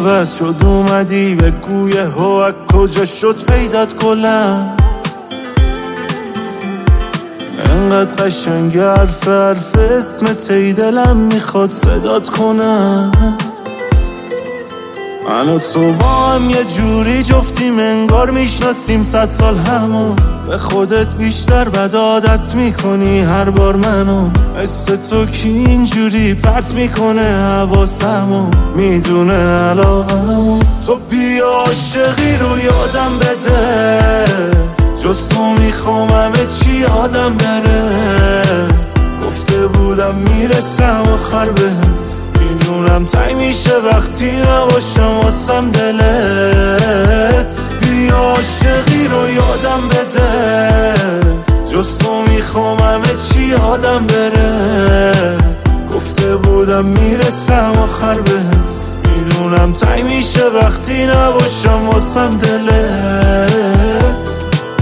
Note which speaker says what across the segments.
Speaker 1: عوض شد اومدی بگو یهو از کجا شد پیدات گلم. انقدر قشنگ حرف اسمت ای دلم میخواد صدات کنم. من و تو با هم یه جوری جفتیم انگار میشناسیم 100 سال همو. به خودت بیشتر بد عادت میکنی هر بار منو. مثل تو کی اینجوری پرت میکنه حواسمو. میدونه علاقمو. تو بیا عاشقی رو یادم بده، جز تو میخوام همه چی یادم بره. گفته بودم میرسم آخر بهت، میدونم تای میشه وقتی نباشم واسم دلت. بیا عاشقی رو یادم بده، جز تو میخوام همه چی یادم بره. گفته بودم میرسم آخر بهت، میدونم تای میشه وقتی نباشم واسم دلت.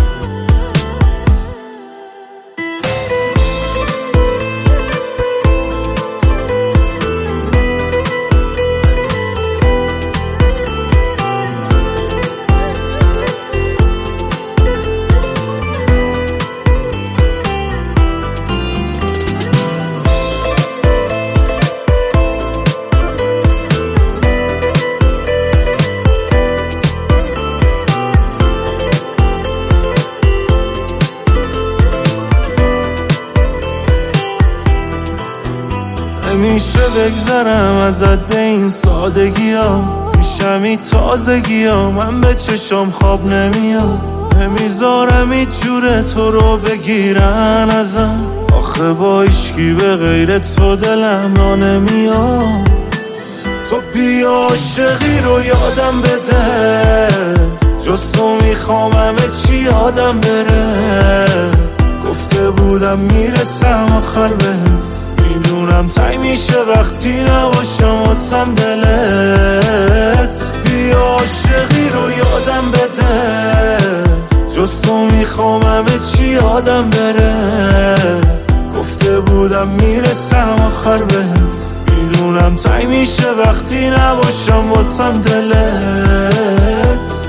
Speaker 1: نمیشه بگذرم ازت به این سادگی ها، پیشمی تازگی ها. من به چشم خواب نمیاد، نمیذارم هیچ جوره تو رو بگیرن ازم. آخه با ایشکی به غیر تو دلم را نمیاد. تو بیا عاشقی رو یادم بده، جز تو میخوام همه چی یادم بره. گفته بودم میرسم آخر بهت، میدونم تای میشه وقتی نباشم واسم دلت. بیا عاشقی رو یادم بده، جز تو میخوام همه چی یادم بره. گفته بودم میرسم آخر بهت، میدونم تای میشه وقتی نباشم واسم دلت.